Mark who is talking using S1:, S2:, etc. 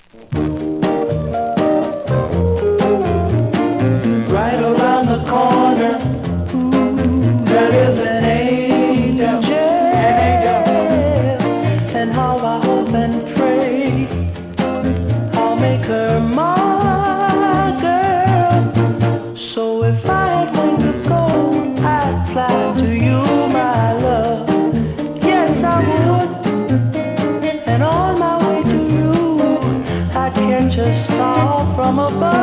S1: Right around the corner, ooh, there is an angel, and how I hope and pray I'll make her my girl. So if I had wings of gold, I'd fly to you, my love. Yes, I would. And on my way to you, I'd catch a star from above.